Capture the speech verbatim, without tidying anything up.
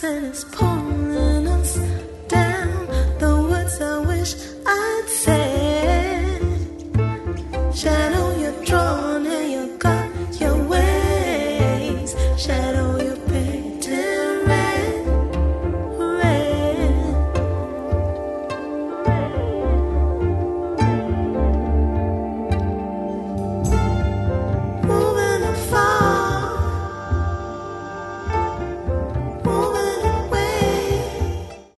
and it's pulling us down. The words I wish I'd say.